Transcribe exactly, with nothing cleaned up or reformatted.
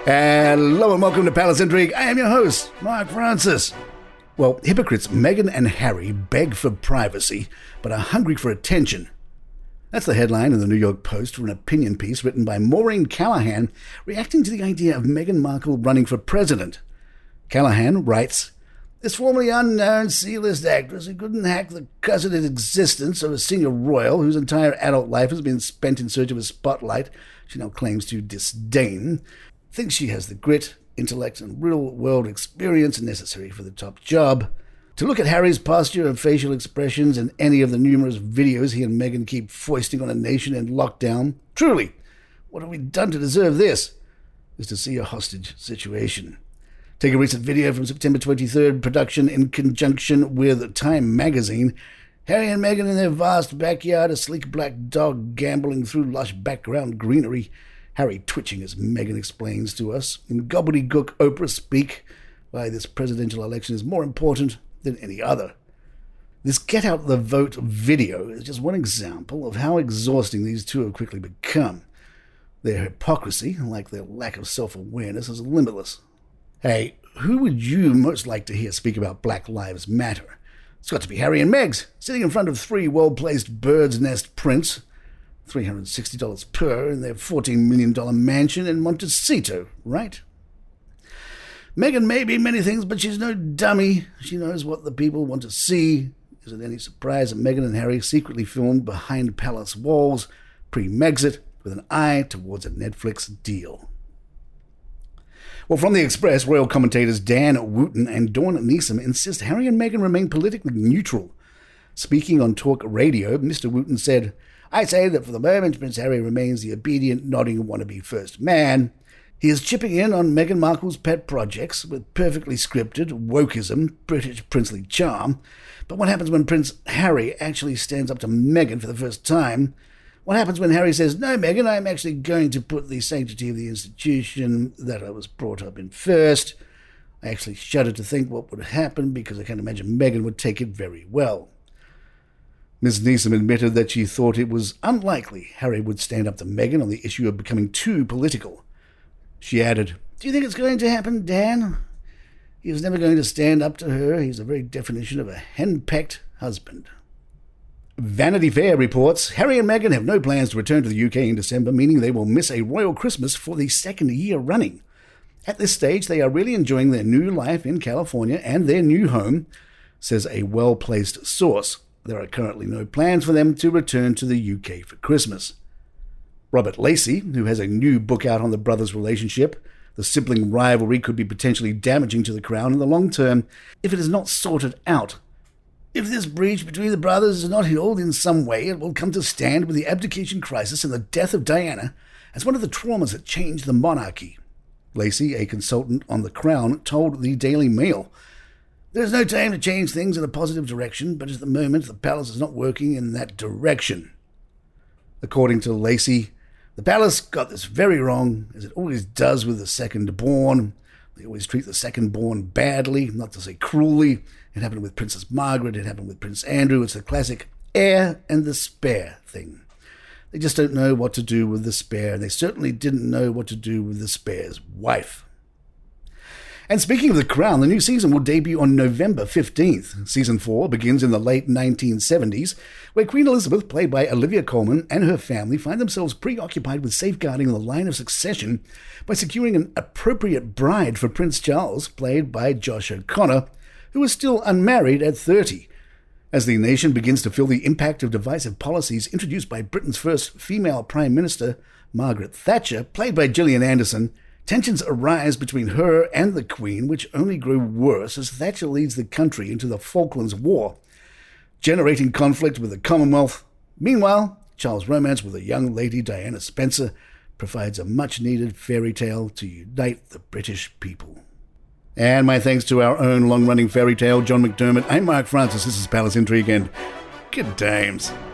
Hello and welcome to Palace Intrigue. I am your host, Mark Francis. Well, hypocrites Meghan and Harry beg for privacy, but are hungry for attention. That's the headline in the New York Post for an opinion piece written by Maureen Callahan, reacting to the idea of Meghan Markle running for president. Callahan writes, "This formerly unknown C-list actress who couldn't hack the cussed existence of a senior royal whose entire adult life has been spent in search of a spotlight she now claims to disdain, thinks she has the grit, intellect, and real-world experience necessary for the top job. To look at Harry's posture and facial expressions in any of the numerous videos he and Meghan keep foisting on a nation in lockdown, truly, what have we done to deserve this? Is to see a hostage situation. Take a recent video from September twenty-third, production in conjunction with Time magazine. Harry and Meghan in their vast backyard, a sleek black dog gambling through lush background greenery. Harry twitching as Meghan explains to us, in gobbledygook Oprah speak, why this presidential election is more important than any other. This Get Out the Vote video is just one example of how exhausting these two have quickly become. Their hypocrisy, like their lack of self-awareness, is limitless. Hey, who would you most like to hear speak about Black Lives Matter? It's got to be Harry and Megs, sitting in front of three well-placed bird's nest prints, three hundred sixty dollars per, in their fourteen million dollars mansion in Montecito, right? Meghan may be many things, but she's no dummy. She knows what the people want to see. Is it any surprise that Meghan and Harry secretly filmed behind palace walls, pre-Megxit, with an eye towards a Netflix deal? Well, from the Express, royal commentators Dan Wootton and Dawn Neeson insist Harry and Meghan remain politically neutral. Speaking on talk radio, Mister Wootton said, "I say that for the moment, Prince Harry remains the obedient, nodding wannabe first man. He is chipping in on Meghan Markle's pet projects with perfectly scripted wokeism, British princely charm. But what happens when Prince Harry actually stands up to Meghan for the first time? What happens when Harry says, 'No, Meghan, I'm actually going to put the sanctity of the institution that I was brought up in first'? I actually shudder to think what would happen, because I can't imagine Meghan would take it very well." Miz Neeson admitted that she thought it was unlikely Harry would stand up to Meghan on the issue of becoming too political. She added, "Do you think it's going to happen, Dan? He was never going to stand up to her. He's the very definition of a henpecked husband." Vanity Fair reports Harry and Meghan have no plans to return to the U K in December, meaning they will miss a royal Christmas for the second year running. At this stage, they are really enjoying their new life in California and their new home, says a well-placed source. There are currently no plans for them to return to the U K for Christmas. Robert Lacey, who has a new book out on the brothers' relationship, the sibling rivalry could be potentially damaging to the crown in the long term if it is not sorted out. "If this breach between the brothers is not healed in some way, it will come to stand with the abdication crisis and the death of Diana as one of the traumas that changed the monarchy," Lacey, a consultant on the crown, told the Daily Mail. "There is no time to change things in a positive direction, but at the moment the palace is not working in that direction." According to Lacey, "The palace got this very wrong, as it always does with the second-born. They always treat the second-born badly, not to say cruelly. It happened with Princess Margaret, it happened with Prince Andrew. It's the classic heir and the spare thing. They just don't know what to do with the spare, and they certainly didn't know what to do with the spare's wife." And speaking of The Crown, the new season will debut on November fifteenth. Season four begins in the late nineteen seventies, where Queen Elizabeth, played by Olivia Colman, and her family find themselves preoccupied with safeguarding the line of succession by securing an appropriate bride for Prince Charles, played by Josh O'Connor, who is still unmarried at thirty. As the nation begins to feel the impact of divisive policies introduced by Britain's first female Prime Minister, Margaret Thatcher, played by Gillian Anderson, tensions arise between her and the Queen, which only grow worse as Thatcher leads the country into the Falklands War, generating conflict with the Commonwealth. Meanwhile, Charles' romance with a young lady, Diana Spencer, provides a much-needed fairy tale to unite the British people. And my thanks to our own long-running fairy tale, John McDermott. I'm Mark Francis, this is Palace Intrigue, and good times.